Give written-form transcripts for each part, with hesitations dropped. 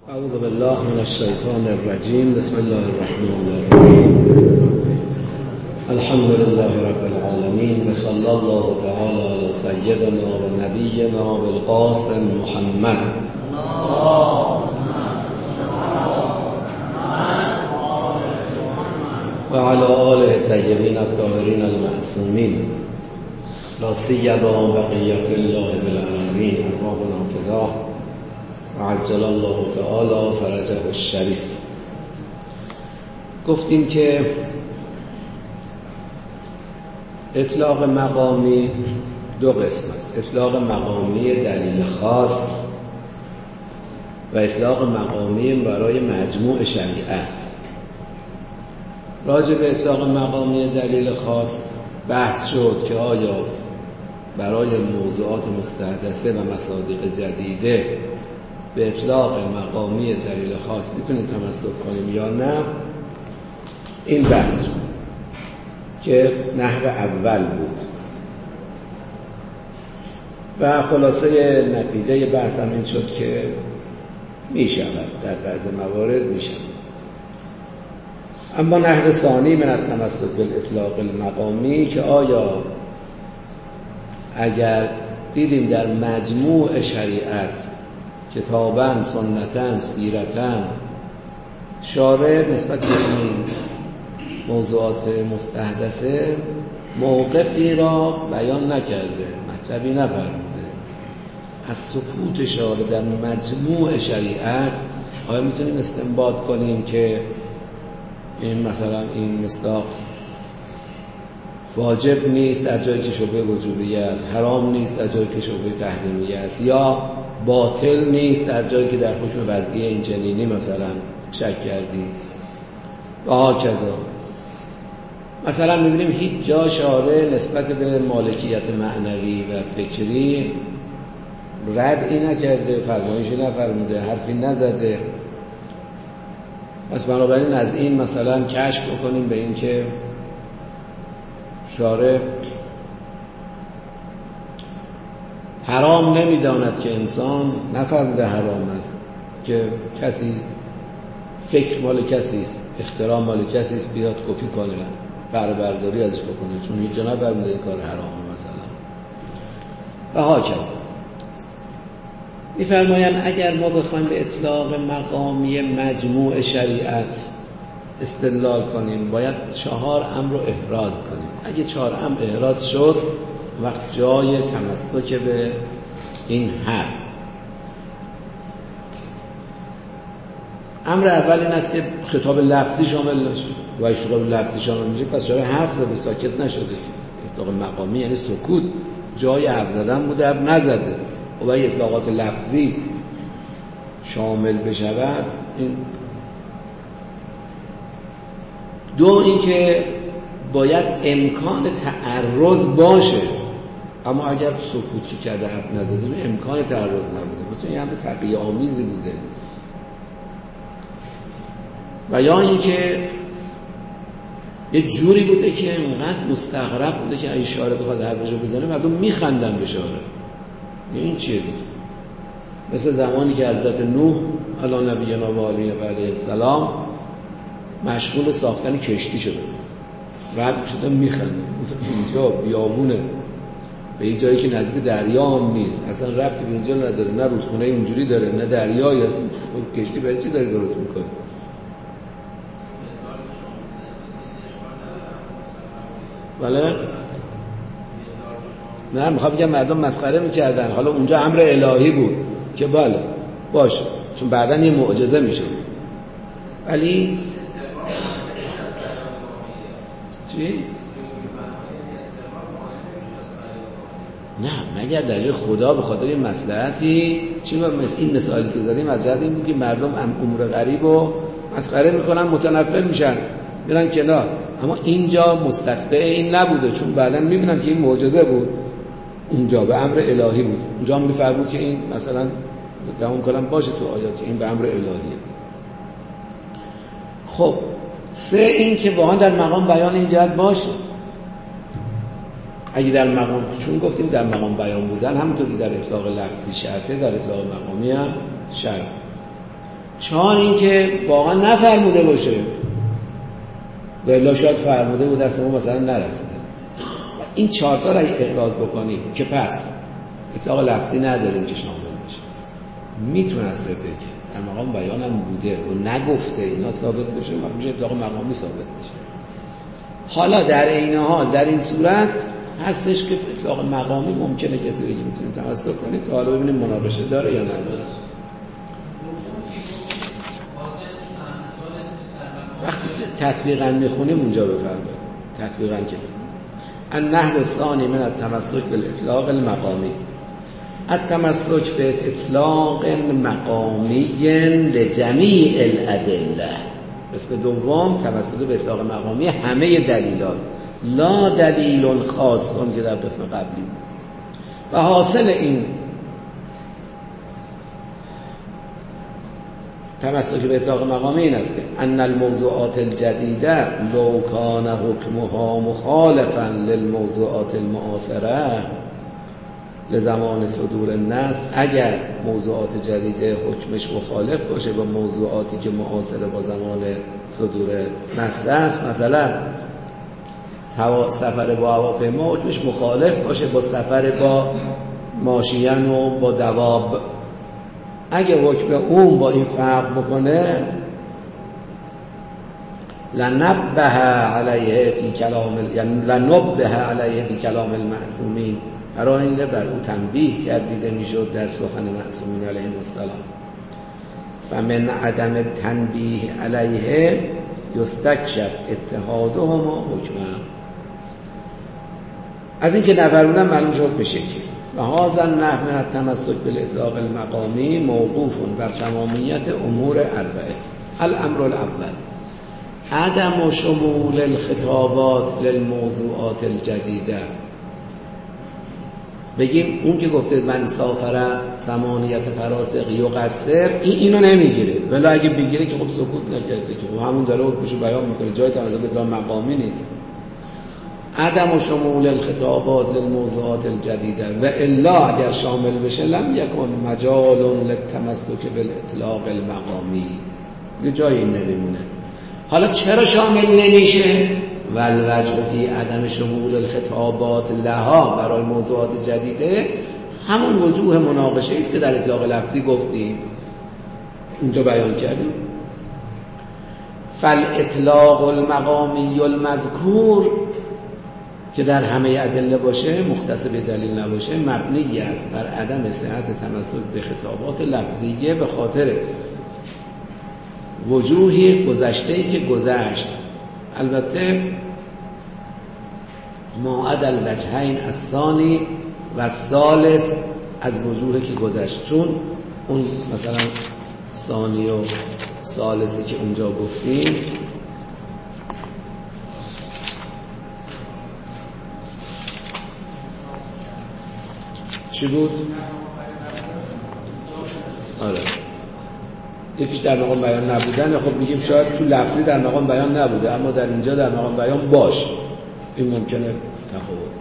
اعوذ بالله من الشیطان الرجیم. بسم الله الرحمن الرحیم. الحمد لله رب العالمین و صلی الله تعالی علی سیدنا و نبینا بالقاسم محمد و علی آله الطیبین الطاهرین المعصومین لا سیما بقیة الله بالعالمین ارواحنا فداه و عجل الله تعالی فرجه الشریف. گفتیم که اطلاق مقامی دو قسم است: اطلاق مقامی دلیل خاص و اطلاق مقامی برای مجموع شریعت. راجع به اطلاق مقامی دلیل خاص بحث شد که آیا برای موضوعات مستحدثه و مصادیق جدیده به اطلاق مقامی دلیل خاص میتونیم تمسک کنیم یا نه. این بحث شد که نحو اول بود و خلاصه نتیجه بحث هم این شد که میشود در بعض موارد میشود. اما نحو ثانی من التمسک بالاطلاق المقامی که آیا اگر دیدیم در مجموع شریعت کتاباً، سنتاً، سیرتاً شارع نسبت به این موضوعات مستحدثه موقفی را بیان نکرده، مطلبی نفرموده، از سکوت شارع در مجموع شریعت آیا میتونیم استنباط کنیم که این مثلا این مصداق واجب نیست در جایی که شبهه وجوبیه است، حرام نیست در جایی که شبهه تحریمیه است، یا باطل نیست در جایی که در حکم وضعی این جنینی مثلا شک کردیم و هاکذا. مثلا می‌بینیم هیچ جا شارع نسبت به مالکیت معنوی و فکری ردی نکرده، فرمایشی نفرموده، حرفی نزده. پس بنابراین از این مثلا کشف بکنیم به این که شارع حرام نمیداند که انسان نفرموده حرام است که کسی فکر مال کسی است، اختراع مال کسی است، بیاد کپی کنه، برداری ازش بکنه، چون هیچ جا نفرموده این کار حرامه مثلا و هاکذا. می‌فرمایند اگر ما بخوایم به اطلاق مقامی مجموع شریعت استدلال کنیم باید 4 امر رو احراز کنیم. اگه 4 امر احراز شد وقت جای تمسک به این هست. امر اول این است که خطاب لفظی شامل نشه و اگه خطاب لفظی شامل میشه پس شارع حرف زده، ساکت نشده. اطلاق مقامی یعنی سکوت، جای حرف زدن بوده حرف نزده. و اگه اطلاقات لفظی شامل بشود این دو، این که باید امکان تعرض باشه، اما اگر سکوتی کرده حرف نزده امکان تعرض نبوده، مثلا این هم تقیه آمیزی بوده. و یا این که یه جوری بوده که اینقدر مستغرب بوده که اگه شارع بخواد حرفشو بزنه مردم میخندن به شارع. این چیه بود؟ مثل زمانی که حضرت نوح علی نبینا و علیه السلام مشغول ساختن کشتی شده، رد شده میخنده، اینجا بیابونه به یه جایی که نزدیک دریا هم نیست، اصلا ربطی به اینجا نداره، نه رودخونه اونجوری داره نه دریایی هست، کشتی برای چی داری درست میکنه؟ بله؟ نه میخوام بگم مردم مسخره میکردن، حالا اونجا امر الهی بود که بله باشه چون بعداً یه معجزه میشه. ولی چی؟ نه مگر در جای خدا به خاطر این مصلحتی چی این مثالی که زدیم از جهت این بود که مردم امور غریب رو مسخره میکنن، متنفر میشن میرن کنار. اما اینجا مستتبع این نبوده چون بعداً میبینن که این معجزه بود، اونجا به امر الهی بود. اونجا هم میفرمود که این مثلا گمان کنم باشه تو آیات این به امر الهیه. خب 3 این که واقعا در مقام بیان این جهت باشه. اگه در مقام، چون گفتیم در مقام بیان بودن همونطور که در اطلاق لفظی شرطه در اطلاق مقامی هم شرط. 4 اینکه واقعا نفرموده باشه، ولی شاید فرموده بود دست ما مثلا نرسیده. این 4 تا را احراز بکنیم که پس اطلاق لفظی نداریم که شامل بشه. میتونسته بگه در مقام بیانم بوده و نگفته اینا ثابت بشه و میشه اطلاق مقامی ثابت بشه. حالا در این حال در این صورت هستش که اطلاق مقامی ممکنه کسی بگه میتونیم تمسک کنیم تا حالا ببینیم مناقشه داره یا نداره. وقتی تطبیقاً میخونیم اونجا بفرمایید تطبیقاً که النحو الثانی من التمسک بالاطلاق المقامی، التمسک به اطلاق مقامی لجمیع الادله. قسم دوم تمسک به اطلاق مقامی همه دلیلات، لا دلیل خاص کن که در قسم قبلی. و حاصل این تمسک به اطلاق مقامی این است که ان الموضوعات الجدیده لو کان حکمها مخالفا للموضوعات المعاصره لزمان صدور النص، اگر موضوعات جدیده حکمش مخالف باشه با موضوعاتی که معاصره با زمان صدور نص است، مثلا سفر با هواپیما حکمش مخالف باشه با سفر با ماشین و با دواب، اگه حکم اون با این فرق بکنه لنبه علیه فی کلام المعصومین، برای این بر او تنبیه گردیده میشد در سخن معصومین علیهم السلام. فمن عدم تنبیه علیه یستکشف اتحادهما حکما، از این که نفرمودن معلوم شد به شکل. و هذا النحو من التمسک بالاطلاق المقامی موقوف بر تمامیت امور اربعه. الامر الاول عدم شمول الخطابات للموضوعات الجدیده. بگیم اون که گفته من سافره ثمانیت فراسخ یقصر، اینو نمیگیره، ولی اگه بگیره که خب سکوت نکرده که همون داره حکمشو بیان میکنه، جای تمسک به اطلاق مقامی نیست. عدم شمول الخطابات للموضوعات الجدیده و الا اگر شامل بشه لم یکن مجال للتمسک بالاطلاق المقامی، یه جایی نمیمونه. حالا چرا شامل نمیشه؟ والوجه فی عدم شمول الخطابات لها برای موضوعات جدیده همون وجوه مناقشه است که در اطلاق لفظی گفتیم اونجا بیان کردیم. فالاطلاق المقامی المذکور که در همه ادله باشه مختص به دلیل نباشه مبنی است بر عدم صحت تمسک به خطابات لفظیه به خاطر وجوهی گذشته‌ای که گذشت، البته معاد الوجهین الثانی و الثالث از وجوهی که گذشت، چون اون مثلا ثانی و ثالثی که اونجا گفتیم چی بود؟ آره یکیش در مقام بیان نبودن، خب میگیم شاید تو لفظی در مقام بیان نبوده اما در اینجا در مقام بیان باش، این ممکنه تفاوت.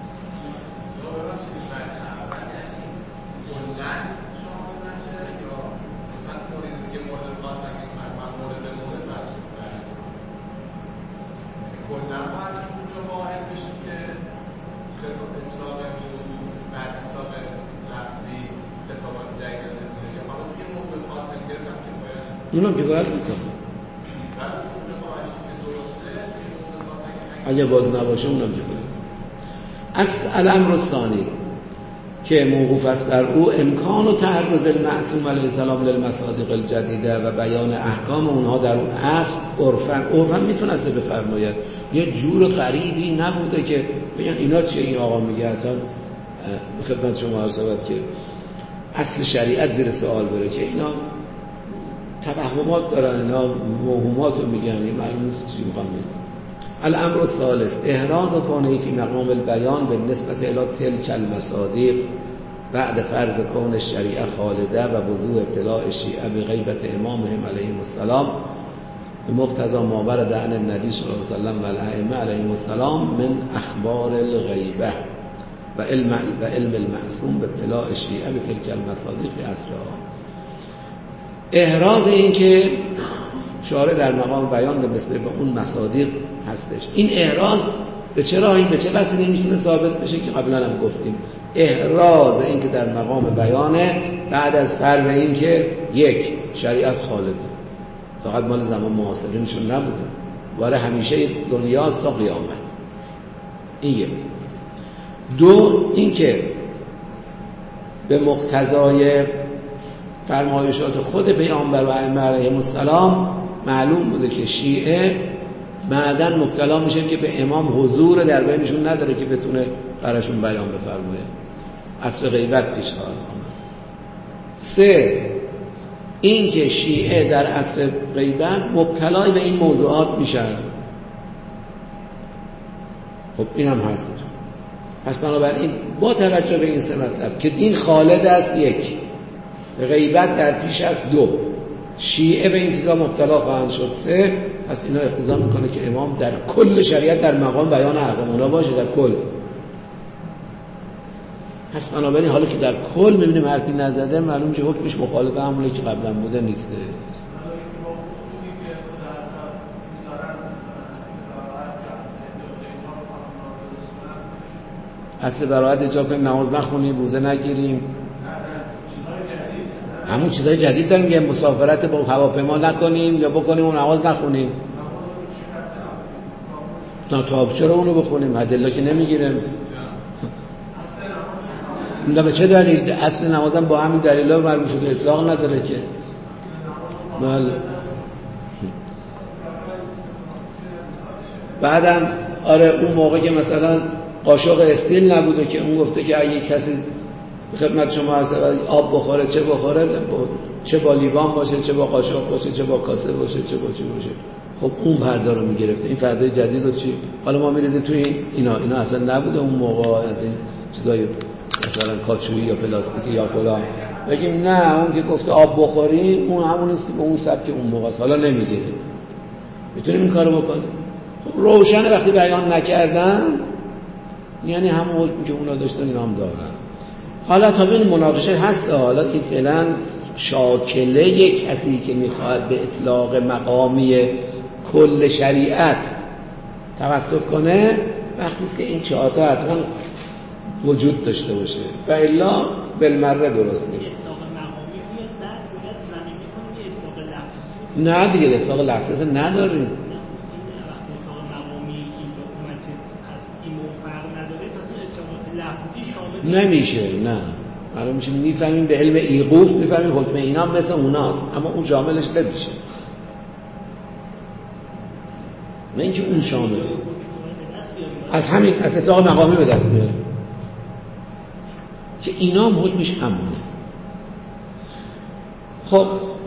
اونم که باید میکنه اگه باز نباشه اونم که باید. از الامر الثانی که موقوف است بر او امکان و تعرض المعصوم علیه السلام للمصادیق الجدیده و بیان احکام اونها در اون اصل عرفاً میتونسته بفرماید یه جور غریبی نبوده که بگن اینا چیه این آقا میگه، اصلا خدمت شما عرض شود که اصل شریعت زیر سوال بره که اینا توهمات دارن، اینا موهومات رو میگن، این معلوم نیست چی میخوان بگن. الامر الثالث احراز کونه فی مقام البیان بالنسبه الی تلک المصادیق بعد فرض کون الشریعه خالده و وضوح اطلاع الشیعه بغیبت امامهم علیهم السلام بمقتضی ما ورد عن النبی صلی الله علیه و سلم و الائمه علیهم السلام من اخبار الغیبه و علم المعصوم به اطلاع الشیعه بتلک المصادیق فی عصرها. احراز این که شارع در مقام بیان به نسبت به اون مصادیق هستش. این احراز به چه راهی به چه وسیله میتونه ثابت بشه که قبلا هم گفتیم. احراز این که در مقام بیانه بعد از فرض این که یک شریعت خالده، فقط مال زمان معاصرینشون نبوده، واره همیشه دنیاست تا قیامت. این یک. دو، این که به مقتضای فرمایشات خود پیامبر و ائمه علیهم السلام معلوم بوده که شیعه بعداً مبتلا میشه که به امام حضور در بینشون نداره که بتونه براشون بیان بفرمایه، عصر غیبت پیش خواهد آمد. سه، این که شیعه در عصر غیبت مبتلای به این موضوعات میشن. خب این هم هست. پس بنابراین با توجه به این سه مطلب که دین خالد است، یک، غیبت در پیش است، دو، شیعه به این چیزا مبتلا خواهند شد، سه، پس اینا اقتضا میکنه که امام در کل شریعت در مقام بیان احکام باشه، در کل. پس بنابراین حالا که در کل میبینیم حرفی نزده، معلوم که حکمش مخالف همونی که قبلا بوده نیست. اصل براحت اجاب کنیم، نماز نخونیم، روزه نگیریم، همون چیزای جدید داریم میگه مسافرت با هواپیما نکنیم یا بکنیم و نماز نخونیم. تا چرا اونو بخونیم؟ ادله که نمیگیریم. اون به چه دلیل؟ اصل نمازم با همین دلیلا مربوط شده، اطلاق نداره که. بله. بعدم آره اون موقع که مثلا قاشق استیل نبوده که اون گفته که اگه کسی خدمت شما عرض آب بخوره چه بخوره، چه با لیوان باشه، چه با قاشق باشه، چه با کاسه باشه، چه با چی باشه. خب اون پرده رو میگرفته. این پرده جدید رو چی؟ حالا ما میریزیم توی اینا اصلا نبوده اون موقع از این چیزای مثلا کاچویی یا پلاستیکی یا فلان. بگیم نه اون که گفته آب بخوری اون همون نیست که به اون سبک اون موقع است، حالا نمیگیریم. میتونیم این کارو بکنیم. خب روشن وقتی بیان نکردن یعنی همون حکمی که اونا داشتن اینا هم دارن. حالا تا این مناقشه هست. حالا این فعلا شاکله یک کسی که میخواد به اطلاق مقامی کل شریعت توسط کنه وقتی است که این چهار تا حتما وجود داشته باشه و الا بالمره درست نیست. نه دیگه اطلاق لفظی نداریم. نمیشه. نه معلوم میشه میفهمیم به علم ایقوف میفهمیم حکم اینا مثل اوناست، اما اون شاملش نمیشه. نه اینکه اون شامل از همین از اطلاق مقامی به دست میاره که اینا هم حکمش همونه. خب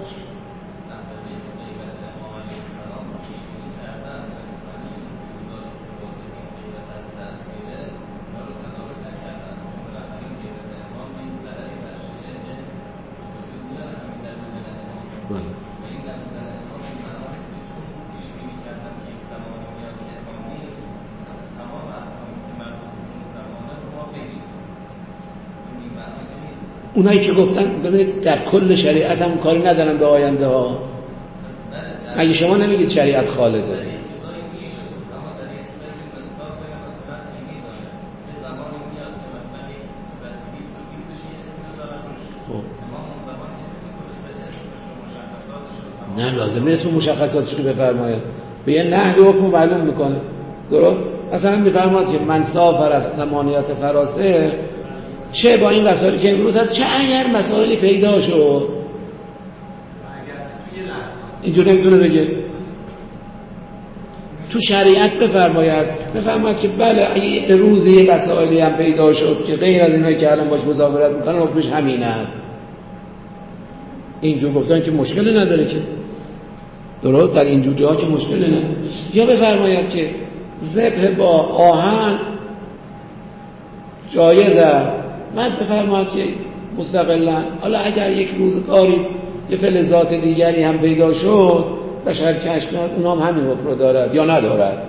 اونایی که گفتن ببینید در کل شریعت هم کاری ندارن به آینده ها. اگه شما نمیگید شریعت خالده، نه لازمه اسم مشخصاتش رو بفرماید، به یه نحوی حکم معلوم میکنه. درست؟ مثلا میفرماید که من سافر ثمانیات فراسه، چه با این مسائلی که امروز هست، چه اگر مسائلی پیدا شد اینجور نمیتونه بگه تو شریعت بفرماید که بله اگه روزی یه مسائلی هم پیدا شد که غیر از اینایی که الان باش مذاکرات میکنن حکمش همین است. اینجور گفتن که مشکلی نداره که درست در اینجور جاها که مشکلی نداره. یا بفرماید که ذبح با آهن جایز است، من بفرماید که مستقلا حالا اگر یک روزگاری یه فلزات دیگری هم پیدا شد بشر کشف کرد اونام همین حکم رو دارد یا ندارد.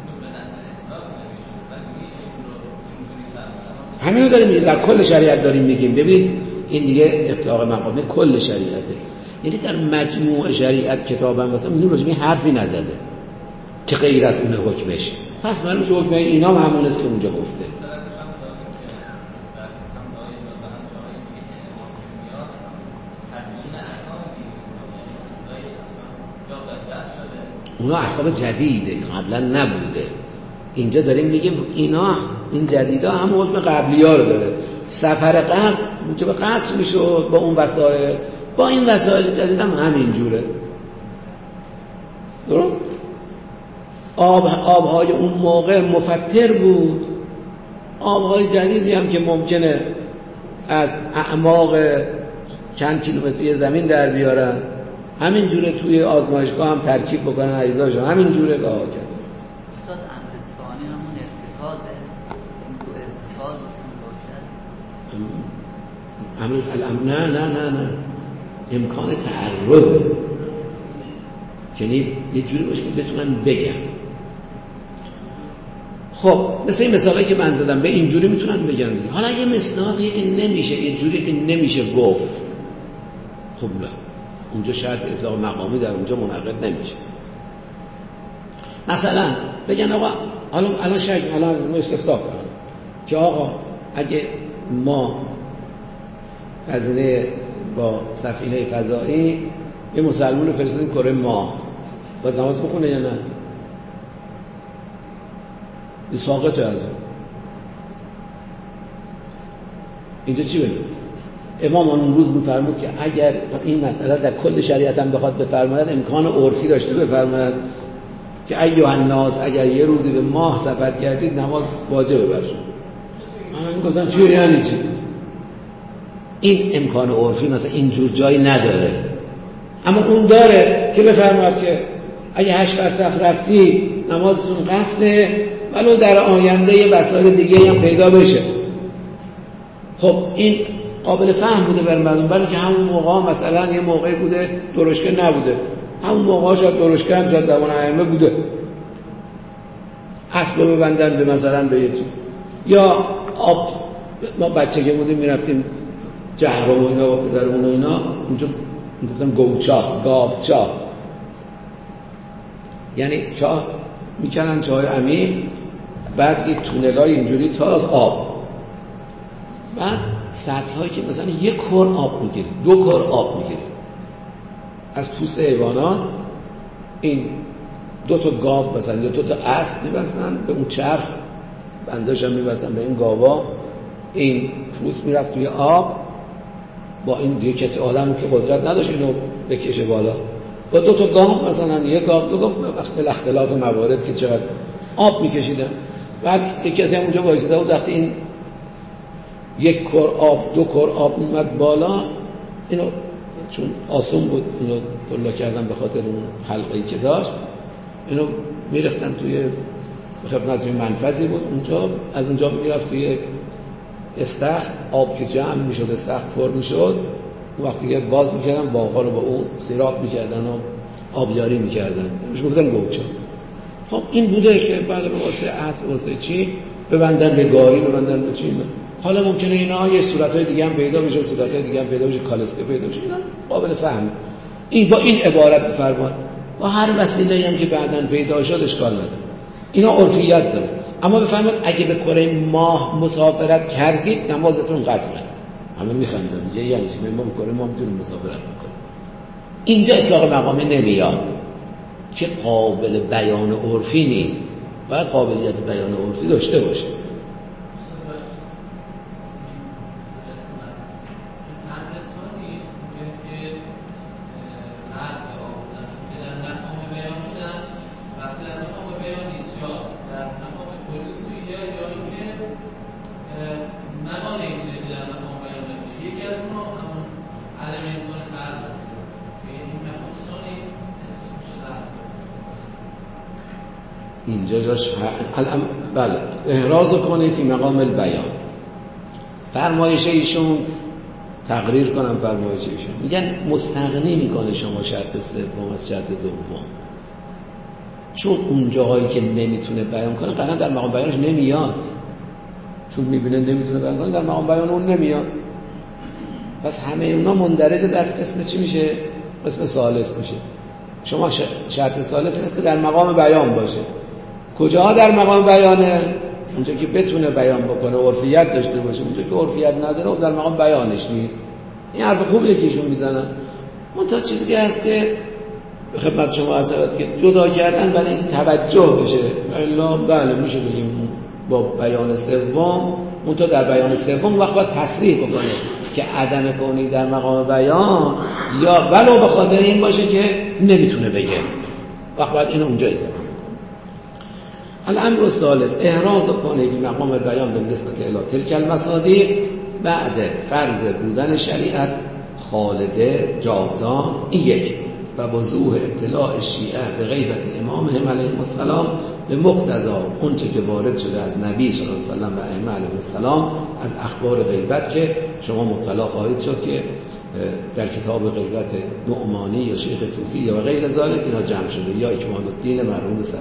همین رو داریم در کل شریعت داریم میگیم. ببین این دیگه اطلاق مقامی کل شریعته، یعنی در مجموع شریعت کتابم مثلا اینو راجع به حرفی نزده که غیر از اون حکمش، پس معلومه حکم اینا هم همون است که اونجا گفته. اونا احکام جدیده قبلا نبوده. اینجا داریم میگیم اینا این جدیدا هم حکم قبلی ها رو داره. سفر قبل موجب قصر میشد با اون وسایل، با این وسایل جدید هم همین جوره. درست؟ آبهای اون موقع مفتر بود، آبهای جدیدی هم که ممکنه از اعماق چند کیلومتری زمین در بیارن، همین جوره توی آزمایشگاه هم ترکیب بکنن اجزاشو، همین جوره گاه کرد. استاد امر ثانی همون ارتکازه، این تو ارتکازشون باشه. نه امکان تعرض، یعنی یه جوری باشه که بتونن بگن. خب مثل این مثالایی که من زدم به این جوری میتونن بگن. حالا یه مثالی این نمیشه، یه جوری که نمیشه گفت، خب نه اونجا شاید اطلاق مقامی در اونجا منعقد نمیشه. مثلا بگن آقا الان شاید الان استفتاح کنم که آقا اگه ما هزینه با سفینه فضایی یه مسلمان رو فرستادیم کره ماه، باید نماز بخونه یا نه؟ این ساقطه از اینجا چی بگیم؟ امام اون روز می‌فرمود که اگر این مسئله در کل شریعت هم بخواد بفرماید امکان عرفی داشته بفرماید که ایها الناس اگر یه روزی به ماه سفر کردید نماز واجبه برشون. من میگفتم چی یعنی چی؟ این امکان عرفی مثلا اینجور جایی نداره، اما اون داره که بفرماید که اگه 8 فرسخ رفتی نمازتون قصره، ولو در آینده یه وسایل دیگه هم پیدا بشه. خب این قابل فهم بوده بر مردم، برای که همون موقع مثلا یه موقعی بوده درشکه نبوده، همون موقع شاید درشکه هم شاید زمان ائمه بوده، اسب ببندن به مثلا به یه چیز، یا آب ما بچه که بودیم میرفتیم جهرم و اینا با پدرمون و اینا اونجا میگفتن گوچاه گاوچاه، یعنی چاه میکنن چاه عمیق، بعد یه تونلای اینجوری تا از آب، بعد سطحایی که مثلا 1 کر آب میگیره 2 کر آب میگیره از پوست حیوانات. این 2 تا گاو مثلا یا 2 تا اسب میبستن به اون چرخ، بنداش هم میبستن به این گاوا، این پوست میرفت توی آب، با این دیگه کسی آدم که قدرت نداشت اینو بکشه بالا، با 2 تا گاو مثلا 1 گاو 2 گاو به اختلاف موارد که چقدر آب میکشیدن. بعد یک کسی هم اونجا وایساده بود، وقتی این 1 کر آب 2 کر آب اومد بالا، اینو چون آسون بود اینو دلا کردن به خاطر اون حلقه‌ای که داشت، اینو میرفتن توی خدمت منفذی بود اونجا، از اونجا میرفت توی استخر، آب که جمع میشد استخر پر میشد، وقتی که باز میکردن باغ‌ها رو با اون سیراب میکردن و آبیاری میکردن، روش میگفتن گوچه. خب این بوده که بعد به واسطه اسب به واسطه چی ببندن به گاری، ببندن به چی. حالا ممکنه اینا یه صورت‌های دیگه هم پیدا بشه، صورت‌های دیگه هم پیدا بشه، کالسکه پیدا بشه، اینا قابل فهمه. این با این عبارت بفرمایید، با هر وسیله‌ای هم که بعداً پیدا شد اشکال نداره، اینا عرفیت داره. اما بفرمایید اگه به کره ماه مسافرت کردید نمازتون قصره. همه میخندن میگه یعنی چی؟ ما به کره ماه میتونیم مسافرت بکنیم. اینجا اطلاق مقامی نمیاد که قابل بیان عرفی نیست، باید قابلیت بیان عرفی داشته باشه. اینجا جاش بله احراز کنه فی مقام البیان، فرمایش ایشون تقریر کنم، فرمایش ایشون میگن مستغنی میکنه شما شرط سوم از شرط دوم، چون اون جاهایی که نمیتونه بیان کنه قطعا در مقام بیانش نمیاد، چون میبینه نمیتونه بیان کنه در مقام بیان اون نمیاد، پس همه اونا مندرج در اسم چی میشه؟ قسم ثالث میشه. شما شرط ثالث هست که در مقام بیان باشه. کجا در مقام بیانه؟ اونجا که بتونه بیان بکنه، عرفیت داشته باشه. اونجا که عرفیت نداره و در مقام بیانش نیست. این حرف خوبیه که ایشون میزنن. منتها چیزی که هست که خدمت شما عرض شود که جدا کردن برای اینکه توجه بشه. الا بله میشه بگیم با بیان سوم، منتها در بیان سوم وقت باید تصریح بکنه که عدم کونی در مقام بیان یا ولو به خاطر این باشه که نمیتونه بگه، وقت باید اینو اونجا اضافه کنه. الامر الثالث احراز کنگی مقام بیان به نسبت الی تلک المصادیق بعد فرض بودن شریعت خالده جاودان. این یک و وضوح ابتلاع شیعه به غیبت امامهم علیهم السلام به مقتضی اونچه که وارد شده از نبی صلی الله علیه و آله و ائمه علیهم السلام از اخبار غیبت که شما مطلع خواهید شد که در کتاب غیبت نعمانی یا شیخ طوسی یا غیر ذلک اینا جمع شده، یا اکمال الدین مرحوم صدوق.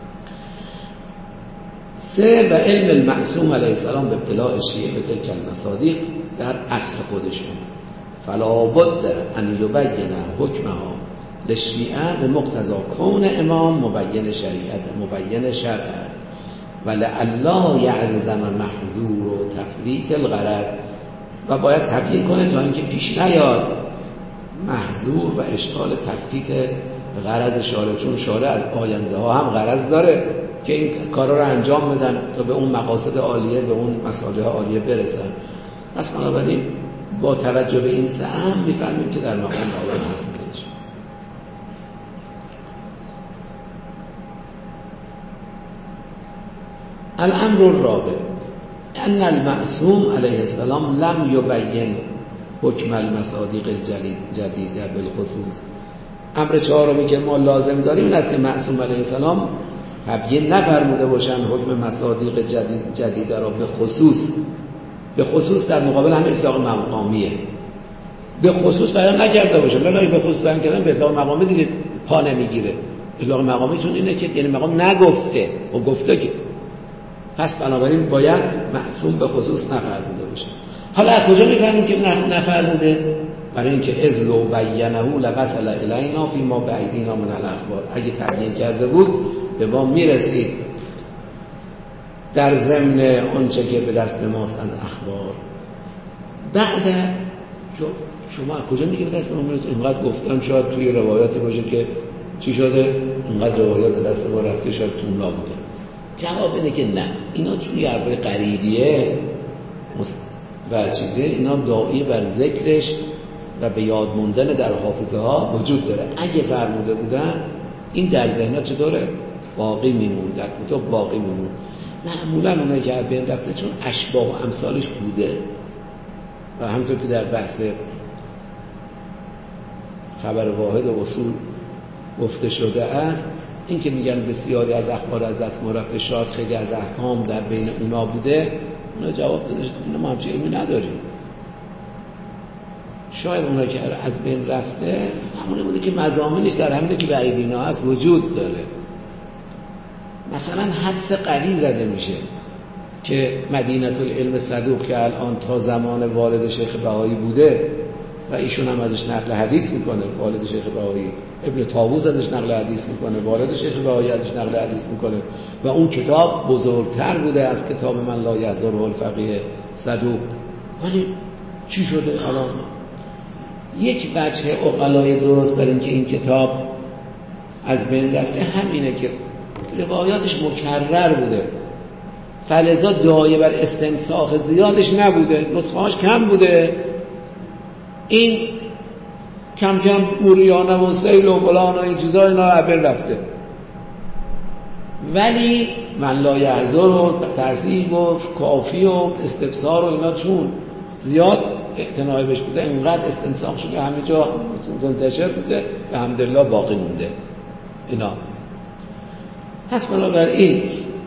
3 و علم المعصوم علیه السلام به ابتلاع شیعه به تلک المصادیق در عصر خودشون. فلا بد ان یبین حکمها للشیعه به مقتضی کون امام مبین شریعت مبین شرع است و لعلا یعرضم محظور و تفریط الغرض، و باید تبیین کنه تا اینکه پیش نیاد محظور و اشکال تفریط غرض شارع، چون شارع از آینده ها هم غرض داره که این کارا رو انجام بدن تا به اون مقاصد عالیه، به اون مصالح عالیه برسن. پس بنابراین با توجه به این سهم میفهمیم که در مقام بیان هستش. الامر الرابع ان المعصوم علیه السلام لم یبین حکم المصادیق الجدیده بالخصوص. امر چهارمی که ما لازم داریم این است که معصوم علیه السلام تبیین نفرموده باشن حکم مصادیق جدیده را به خصوص در مقابل همین اطلاق مقامیه. به خصوص بیان نکرده باشه، ولی به خصوص بیان کردن به اطلاق مقامی دیگه پا نمیگیره. اطلاق مقامی چون اینه که یعنی مقام نگفته و گفته که، پس بنابراین باید معصوم به خصوص نفرموده باشه. حالا از کجا میفهمیم که نفرموده؟ برای اینکه اذ لو بینه لوصل الینا فی ما بعیدینا من الاخبار. اگه تبیین کرده بود به ما میرسید در ضمن آنچه که به دست ماست از اخبار. بعد شما از کجا میگه به دست ما میرسید؟ اینقدر گفتم شاید توی روایات باشه که چی شده؟ اینقدر روایات دست ما رفته شاید تو اونا بوده. جواب اینه که نه، اینا چون یه حرف غریبیه و چیزه، اینا داعی بر ذکرش و به یاد موندن در حافظه ها وجود داره. اگه فرموده بودن این در ذهنها چطوره؟ باقی میمون، در کتب باقی میمون. معمولا اونایی که از بین رفته چون اشباه و امثالش بوده و همونطور که در بحث خبر واحد و اصول گفته شده است، این که میگن بسیاری از اخبار از دست ما رفته، شاید خیلی از احکام در بین اونا بوده، اونا جواب داده شده ما همچه علمی نداریم. شاید اونا که از بین رفته همونه بوده که مضامینش در همینه که بعیدینا هست وجود داره. مثلا حدس قوی زده میشه که مدینه العلم صدوق که الان تا زمان والد شیخ بهایی بوده و ایشون هم ازش نقل حدیث میکنه، والد شیخ بهایی ابن طاووس ازش نقل حدیث میکنه، والد شیخ بهایی ازش نقل حدیث میکنه و اون کتاب بزرگتر بوده از کتاب من لا یحضره الفقیه صدوق. ولی چی شده الان؟ یک وجه عقلای درست بر این که این کتاب از بین رفته همینه که روایاتش مکرر بوده، فلذا دایه بر استنساخ زیادش نبوده، نسخه‌هاش کم بوده. این کم کم موریانه و سیل و فلان و این چیزا اینا از بین رفته، ولی من لا یحضر و تعذیب و کافی و استبصار و اینا چون زیاد اعتناعی بهش بوده، اینقدر استنساخ شده همه جا منتشر بوده و الحمدلله باقی مونده اینا. پس بنابراین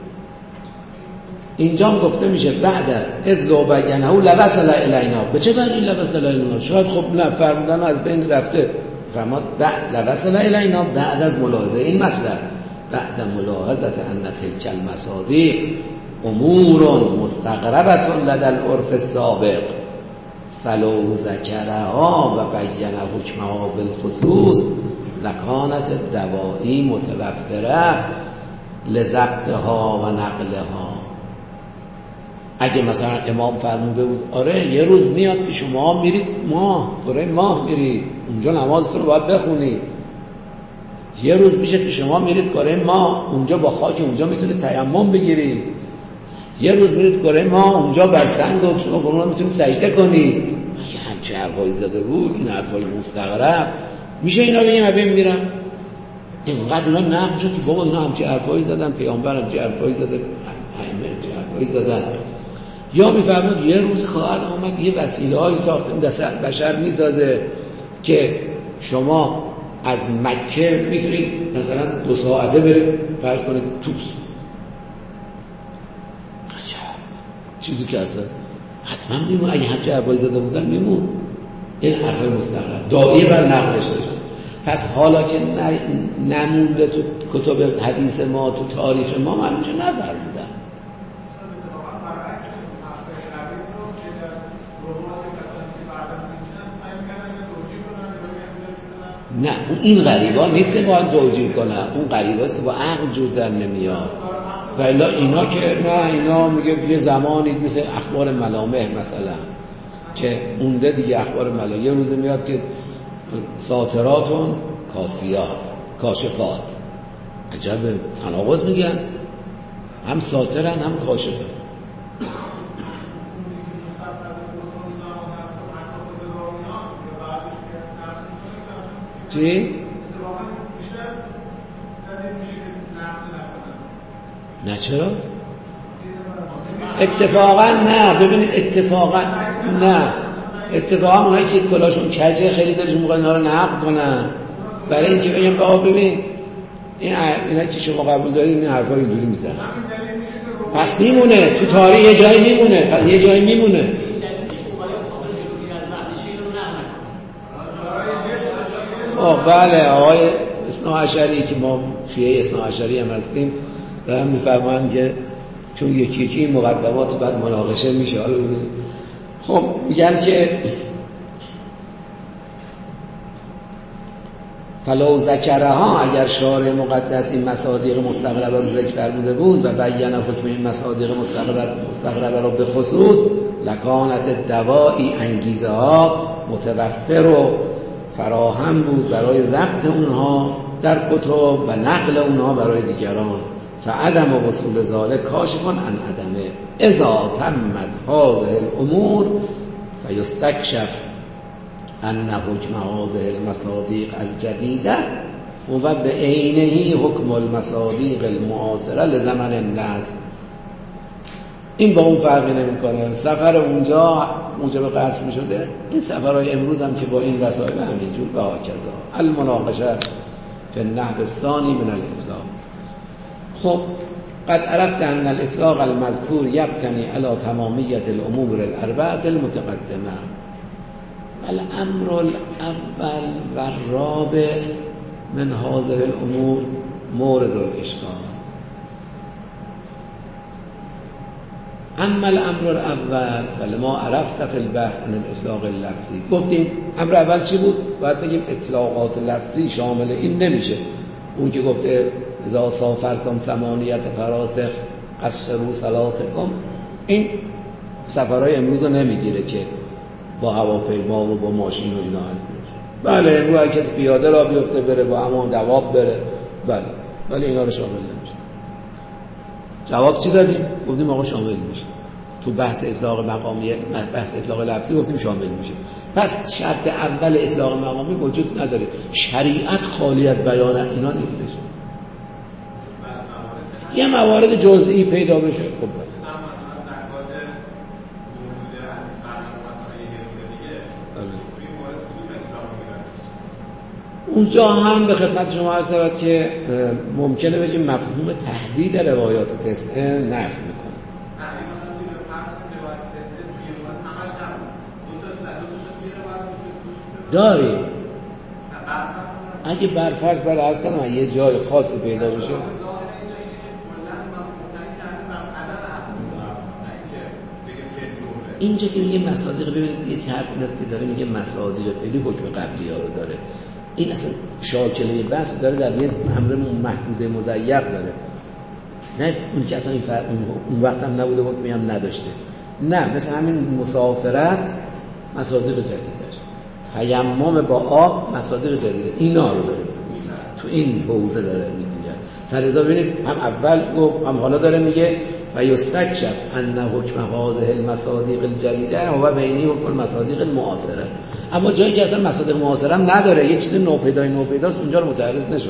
اینجا هم گفته میشه بعد از لو بینه لوصل الینا. به چه دلیل لوصل الینا؟ شاید خب نه فرمودن از بین رفته، فرمود بعد لوصل الینا بعد از ملاحظه این مطلب، بعد ملاحظه ان تلک المصادیق امور مستغربه لدى العرف السابق فلو ذکرها و بین حکمها بالخصوص لکانت الدوائی متوفره لضبطها و نقلها. اگه مثلا امام فرموده بود آره یه روز میاد که شما میرید ماه میرید اونجا نمازتون رو باید بخونید، یه روز میشه که شما میرید کره ماه اونجا با خاک اونجا میتونید تیمم بگیرید، یه روز میرید کره ماه اونجا بر سنگ و شما قرآن میتونید سجده کنید. اگه همچه حرفایی زده بود، این حرفای مستغرب، میشه اینا بگیم میرم اینقدر اینا نقل شد که بابا اینا همچه حرفایی زدن، پیامبر همچه حرفایی زده، همه همچه حرفایی زدن. یا میفرمود یه روز خواهد آمد یه وسیله های ساختیم دست بشر میسازه که شما از مکه میتونید مثلا 2 ساعته برید فرض کنید توس، چیزی که اصلا حتما میمون. اگه همچه حرفایی زده بودن میمون. این حرفای مستقر داعیه بر نقلش داشت. پس حالا که نمونده تو کتب حدیث ما، تو تاریخ ما، من میشه نفرمودن. نه اون این غریبا نیست که باید توجیه کنه، اون غریباست که با عقل جور در نمیاد. و الا اینا که نه، اینا میگه یه زمانی مثل اخبار ملامح مثلا که اونده دیگه، اخبار ملامح یه روز میاد که ساتراتون کاسیات کاشفات، عجب تناقض میگن، هم ساترن هم کاشفن. چی؟ نه چرا؟ اتفاقا نه، ببینید اتفاقا اونایی که کلاشون کجه خیلی دلشون می‌خواد اینا رو نقد کنن، برای اینکه بگم بابا ببین اینا که شما قبول دارید این حرفا اینجوری میزنن، پس میمونه تو تاریخ یه جایی میمونه، پس یه جایی میمونه. بله آقای اثناعشری که ما شیعه اثناعشری هم هستیم دارم میفرمایند که چون یکی این مقدمات بعد مناقشه میشه. حالا خب میگن که فلو ذکرها، اگر شارع مقدس این مصادیق مستغربه رو ذکر فرموده بود و بیان حکم این مصادیق مستغربه رو به خصوص لکانت دوائی، انگیزه ها متوفر و فراهم بود برای ضبط اونها در کتب و نقل اونها برای دیگران. فعدم وصول ذالک کاشف عن عدمه اذا تمت هذه الامور فیستکشف ان حکم هذه المصادیق الجدیده و بعینه حکم المصادیق المعاصره لزمن النصر. این با اون فرقی نمیکنه. سفر اونجا موجب قصر میشده، این سفرهای امروز هم که با این وسایل همینجور و هاکذا. المناقشه فی النحو الثانی من الاطلاق. خب قد عرفت ان الاطلاق المذکور یبتنی علی تمامیت الامور الاربعه المتقدمه. الامر الاول و الرابع من هذه الامور مورد الاشکال. اما الامر الاول فلما عرفت فی البحث عن الاطلاق اللفظی. گفتیم امر اول چی بود؟ باید بگیم اطلاقات لفظی شامل این نمیشه. اون که گفته اذا سافرتم ثمانیت فراسخ قصروا صلاتکم، این سفرهای امروز رو نمیگیره که با هواپیما و با ماشین و اینا هستش. بله امروز هر کسی پیاده را بیفته بره، با اما دواب بره، بله اینا رو شامل نمیشه. جواب چی دادیم؟ گفتیم آقا شامل میشه. تو بحث اطلاق مقامی، بحث اطلاق لفظی گفتیم شامل میشه. پس شرط اول اطلاق مقامی وجود نداره. شریعت خالی از بیان اینا نیستش. یه موارد جزئی پیدا بشه. خب اونجا هم به خدمت شما عرض شود که ممکنه بگیم مفهوم تهدید روایات تسعه نفی میکنه. داری اگه برفرض برای عرض کنم یه جای خاصی پیدا بشه، اینجا که میگه مصادیق، ببینید یک حرف این است که داره میگه مصادیق فعلی حکم قبلی ها رو داره. این اصلا شاکله بحث داره در یک امر محدود مضیق داره، نه اون که اصلا اون وقت هم نبوده حکمی هم نداشته. نه مثل همین مسافرت مصادیق جدید داشت، تیمم با آب مصادیق جدیده، اینا رو داره تو این حوزه داره میگه. فلذا ببینید هم اول گفت هم حالا داره میگه فیستکشف ان حکم هذه المصادیق الجدیده و بینی حکم المصادیق المعاصره. اما جایی که اصلا مصادیق معاصره هم نداره، یه چیز نوپیداست، اونجا رو متعرض نشد.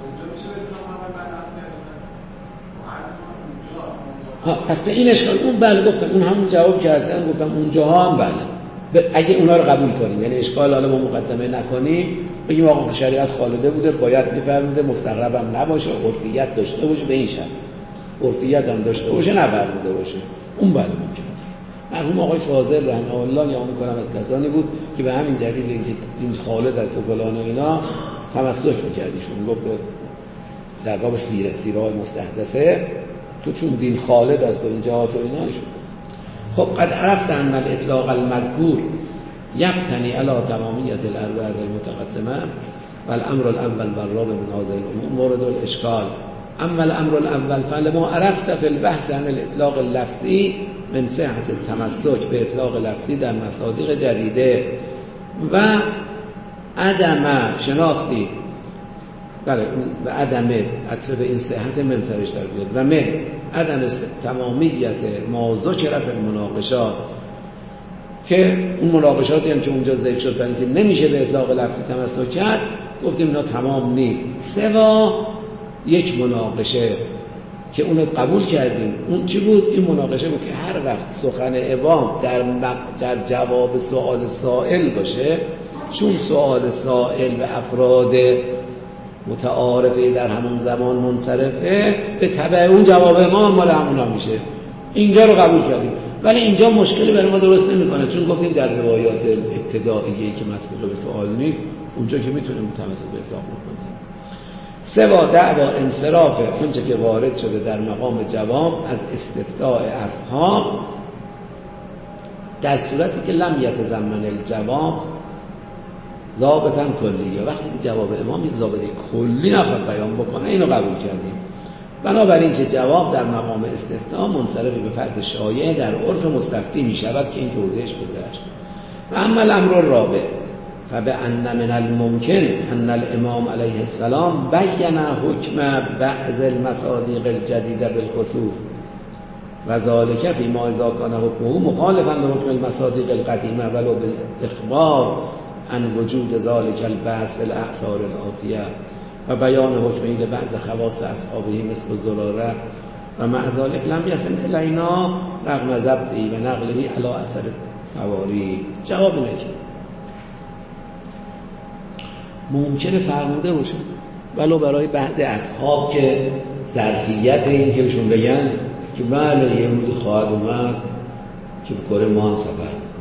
پس به این اشکال اون بله گفتم، اون همون جواب کردن، گفتم اونجاها هم بله اگه اونا رو قبول کنیم، یعنی اشکال حالا ما مقدمه نکنیم، بگیم آقا شریعت خالده بوده، باید میفرموده، مستغرب هم نباشه، عرفیت داشته باشه، به این شرط عرفیت هم داشته باشه، نفرموده باشه، اون بله ممکنه. مرحوم آقای فاضل رحمه الله یا میکنم از کسانی بود که به همین دلیل اینکه دین خالد است و فلان و اینا تمسک میکردیشون، گفت در باب سیره های مستحدثه تو چون دین خالد است و این جهات و اینا شد. خب قد عرفت ان الاطلاق المذکور یبتنی علی تمامیت الاربعه المتقدمه والامر الاول والرابع من هذه الامور مورد الاشکال. اما الامر الاول فلما عرفت في البحث عن الاطلاق اللفظی من صحة التمسک به اطلاق لفظی در مصادیق جدیده و عدم شناختی، بله و عدم عطف به این صحت من سرش در بیاد و من عدم تمامیت ما ذکر فی المناقشات، که اون مناقشاتی هم که اونجا ذکر شد برای اینکه نمیشه به اطلاق لفظی تمسک کرد، گفتیم اینا تمام نیست، سوا یک مناقشه که اون رو قبول کردیم. اون چی بود؟ این مناقشه بود که هر وقت سخن عوام در جواب سوال سائل باشه، چون سوال سائل به افراد متعارفه در همون زمان منصرفه، به تبع اون جواب ما مال همونا میشه. اینجا رو قبول کردیم، ولی اینجا مشکلی برای ما درست نمیکنه، چون گفتیم در روایات ابتدائیه که مسئول به سوال نیست، اونجا که میتونیم متمسک به اطلاق بکنیم. سوا دعوا انصراف اونچه که وارد شده در مقام جواب از استفتاء اصحاب، در صورتی که لم یتضمن الجواب ضابطا کلیه، وقتی که جواب امام یک ضابطه کلی نخواد بیان بکنه، اینو قبول کردیم. بنابراین که جواب در مقام استفتاء منصرف به فرد شایع در عرف مستفتی می شود که این توضیحش گذشت. و اما الامر الرابع فبأن من الممکن ان الامام علیه السلام بین حکم بعض المصادیق الجدیده بالخصوص و ذالک فیما اذا کان حکمه مخالفا به حکم المصادیق القدیمه ولو بالاخبار عن وجود ذالک البعث الاعصار الآتیه و بیان حکمی لبعض خواص اصحابه مثل زراره و مع ذلک لم یصل الینا رغم ضبطی و نقلی علی اثر تواری. جواب اینه که ممکنه فرموده باشه ولو برای بعضی اصحاب که ظرفیت این که بهشون بگن که بله یه روز خواهد اومد که به کره ما هم سفر میکنه،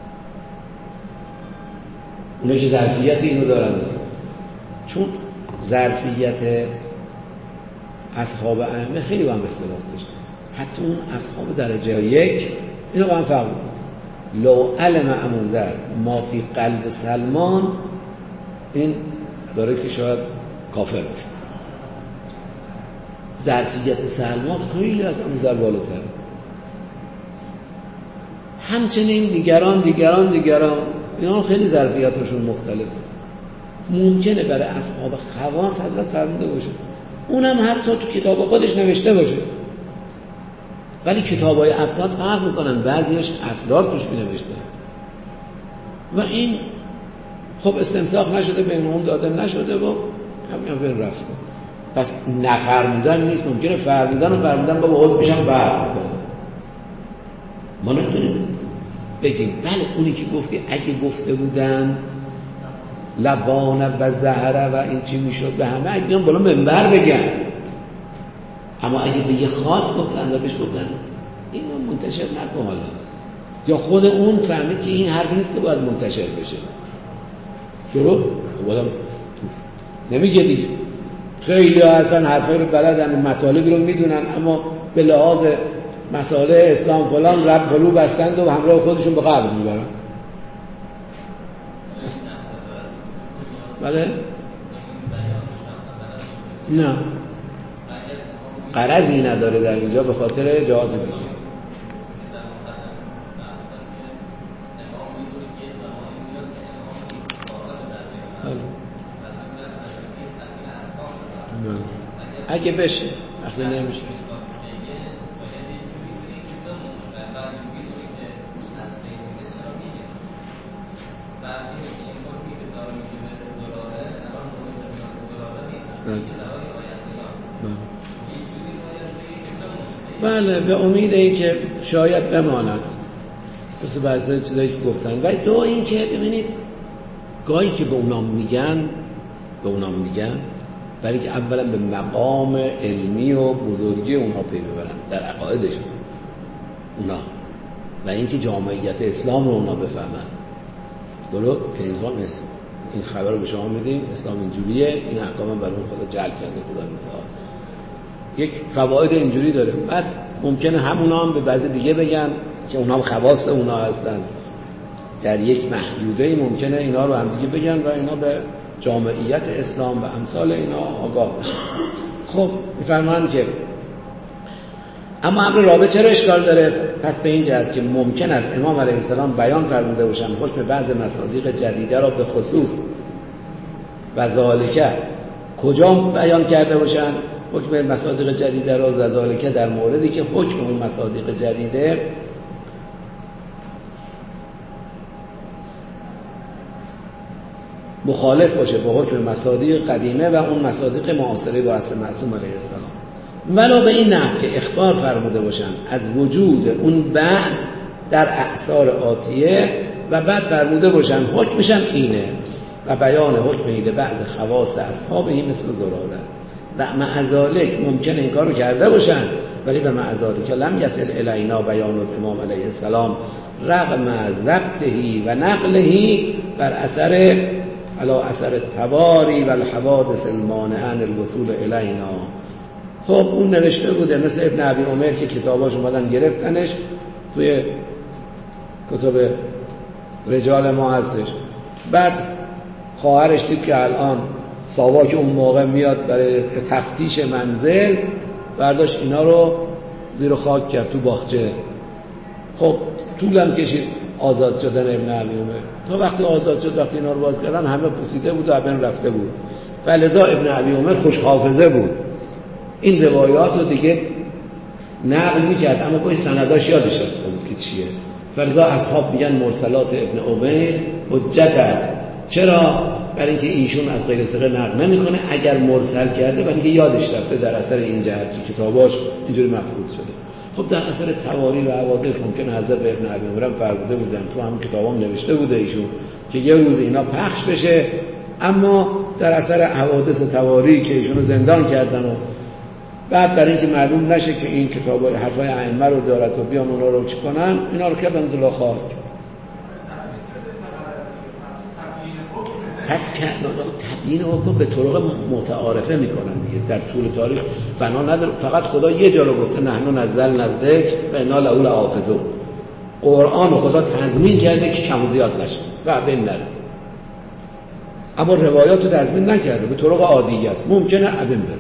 اونا که ظرفیت اینو دارن، چون ظرفیت اصحاب ائمه خیلی با هم اختلاف داشت، حتی اون اصحاب درجه یک اینو با هم فرق می‌کنه. لو علم ابوذر ما فی قلب سلمان، این داره که شاید کافر باشه. ظرفیت سلمان خیلی از ابوذر بالاتره. همچنین دیگران اینا خیلی ظرفیتشون مختلفه. ممکنه برای اصحاب خواص حضرت فرموده باشه، اونم حتی تو کتاب خودش نوشته باشه، ولی کتابای افراد فرق میکنن، بعضیش اسرار توش نوشته و این خب استنساخ نشده، بین اون داده نشده و همین بین رفته. پس نفرمودن نیست، ممکنه فرمودن با خود پیشم فرق میکنه. ما نمیتونیم بگیم بله اونی که گفتی اگه گفته بودن لبانه و زهره و این چی میشد به همه اگه بیان بالا منبر بگن، اما اگه به یه خاص گفتن و بهش گفتن اینو منتشر نکن حالا، یا خود اون فهمید که این حرفی نیست که باید منتشر بشه، چرا؟ خب آدم نمیگه دیگه. خیلی ها اصلا حرفای رو بلدن، مطالبی رو میدونن، اما به لحاظ مسائل اسلام فلان رب فلو بستند و همراه خودشون به قبر میبرن. بله؟ نه غرضی نداره در اینجا به خاطر جهات دیگه. اگه بشه وقتی نمیشه بله به امید این که شاید بماند مثل بعضی چیزایی که گفتن. و دو این که ببینید گاهی که به اونا میگن برای که اولا به مقام علمی و بزرگی اونا پی ببرن در عقایدشون اونا و اینکه جامعیت اسلام رو اونا بفهمن. درست که اینها نیست. این خبر رو به شما میدیم اسلام اینجوریه، این احکام برای اون خدا جعل کرده خدا متعال. یک فواید اینجوری داره. بعد ممکنه همونا هم به بعضی دیگه بگن که اونا هم خواص اونا هستن، در یک محدوده ممکنه اینا رو هم دیگه بگن و اینا به جامعیت اسلام و امثال اینا آگاه بشن. خب میفرمان که اما امر رابطه چرا اشکال داره؟ پس به این جهت که ممکن است امام علیه السلام بیان فرموده باشن حکم بعض مصادیق جدیده را به خصوص و ذالکه کجا بیان کرده باشن حکم مصادیق جدیده را ذالکه در موردی که حکم اون مصادیق جدیده مخالف باشه با حکم مصادیق قدیمه و اون مصادیق معاصره با عصر معصوم علیه السلام، ولو به این نحو که اخبار فرموده باشن از وجود اون بعض در اعصار آتیه و بعد فرموده باشن حکمشم اینه و بیان حکم اینه بعض خواص اصحابه مثل زراره و معذالک ممکن این کار رو کرده باشن ولی به معذالک لم یصل الینا بیان امام علیه السلام رغم ضبطهی و نقلهی بر اثر تواری و الحوادث المانعه عن الوصول الینا. خب اون نوشته بوده مثل ابن ابی عمر که کتاباش اومدن گرفتنش توی کتاب رجال ما هستش. بعد خواهرش دید که الان ساواک اون موقع میاد برای تفتیش منزل، برداشت اینا رو زیر خاک کرد تو باغچه. خب طولم کشید آزاد شدن ابن ابی عمر. تا وقتی آزاد شد وقتی اینا رو باز کردن همه پوسیده بود و ابن رفته بود. فلذا ابن ابی عمر خوش حافظه بود، این روایات رو دیگه نقل میکرد اما کوئی سنداش یادش رفته بود که چیه. فلذا اصحاب میگن مرسلات ابن عمر حجت است. چرا؟ برای اینکه ایشون از غیر ثقه نقل نمیکنه، اگر مرسل کرده برای اینکه یادش رفته در اثر این جهت که کتاباش اینجوری مفقود شده. خب در اثر تواری و حوادث ممکنه حضرت ابن ابی عمر هم فرموده بودن، تو همون کتابام نوشته بوده ایشون که یه روز اینا پخش بشه، اما در اثر حوادث و تواری که ایشونو زندان کردن و بعد برای اینکه معلوم نشه که این کتابای حرفای ائمه رو دارد و بیان اونا رو چی کنن، اینا رو کردن زیر خاک. پس تبیین حکم به طرق متعارفه میکنن دیگه در طول تاریخ بنا نداره. فقط خدا یه جا رو گفته نحن نزلنا الذکر و انا له لحافظون. قرآن رو خدا تضمین کرده که کم و زیاد نشه و بین نره، اما روایات رو تضمین نکرده، به طرق عادی است، ممکنه ابن بره.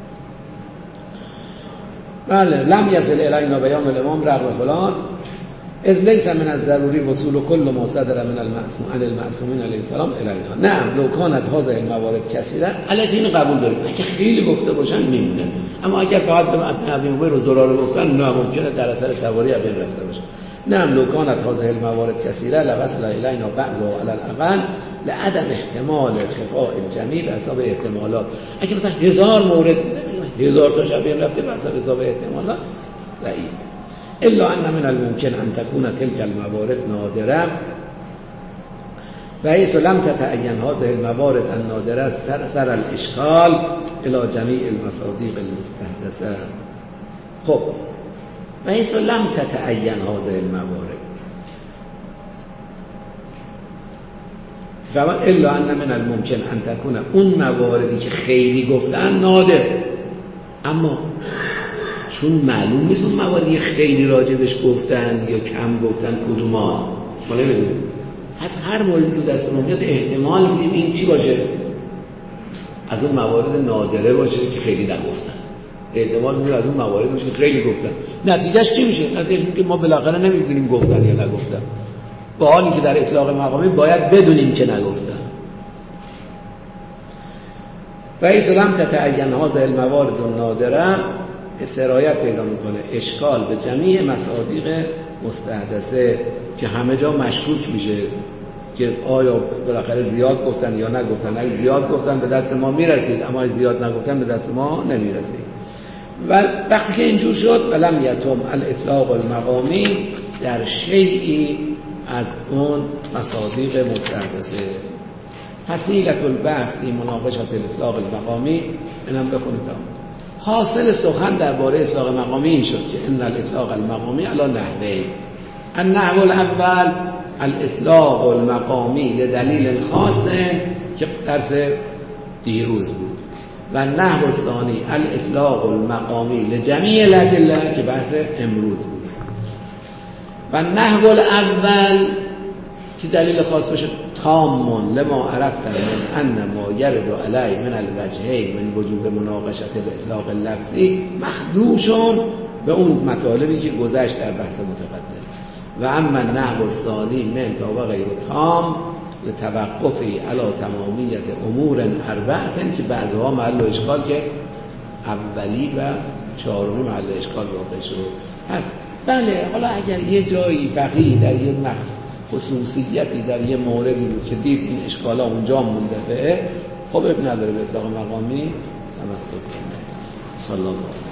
بله لم یصل الینا بیان الامام رغم فلان از لیس من الضروری وصول کل ما صدر من المعصومین علیه السلام الینا. نه لو کانت هذه الموارد کثیره علیه این قبول داریم، اگه خیلی گفته باشن میمونه، اما اگر فقط به ابن ابی عمر و زراره گفتن نه ممکنه در اثر تواری ابن رفته باشه. نه لو کانت هذه الموارد کثیره لوصل الینا بعضها علی الاقل لعدم احتمال خفاء الجميع به حساب احتمالات. اگه مثلا 1000 مورد 1000 تا شبیه رفته به حساب احتمالات ضعیف. الا ان من الممکن ان تكون تلك الموارد نادره و حيث لم تتعين هذه الموارد النادره سر الاشكال الى جميع المصادیق المستحدثه. خب و حيث لم تتعين هذه الموارد و الا ان من الممکن ان تكون اون مواردی که خیلی گفتن نادر، اما چون معلوم نیست اون مواردی خیلی راجبش گفتن یا کم گفتن کدوم هاست ما نمیدونیم. از هر موردی که دست ما میاد احتمال میدیم این چی باشه، از اون موارد نادره باشه که خیلی نگفتن، احتمال میدیم از اون موارد باشه که خیلی گفتن. نتیجهش چی میشه؟ نتیجهش میگه ما بالاخره نمیدونیم گفتن یا نگفتن، با حالی که در اطلاق مقامی باید بدونیم که نگفتن. و ایسلام تتعین هذه الموارد النادره سرایت پیدا میکنه اشکال به جمیع مصادیق مستحدثه که همه جا مشکوک میشه که آیا بالاخره زیاد گفتن یا نگفتن. اگه زیاد گفتن به دست ما میرسید، اما اگه زیاد نگفتن به دست ما نمیرسید. و وقتی که اینجور شد ولم یتم الاطلاق المقامی در شیئی از اون مصادیق مستحدثه. حصیلة البحث این مناقشة الاطلاق المقامی. اینم بخونید. حاصل سخن درباره اطلاق مقامی این شد که ان الاطلاق المقامی علی نحوین. النحو الاول الاطلاق المقامی لدلیل خاص که درس دیروز بود، و نحو الثانی الاطلاق المقامی لجمیع الادله که بحث امروز بود. و نحو الاول که دلیل خاص بشه تام لما عرفت من ان ما یرد علی من الوجهین من وجود مناقشه الاطلاق اللفظی مخدوشون به اون مطالبی که گذشت در بحث متقدم. و اما النحو الثانی من فهو غیر تام لتوقفی علی تمامیت امور اربعه که بعضها محل اشکال که اولی و چهارمی محل اشکال واقع شد. پس بله، حالا اگر یه جایی فقیه در یه خصوصیتی در یه موردی بود که دید این اشکالا اونجا مونده به خب اب نداره به اطلاق مقامی تمسک کنه. صلی الله علیه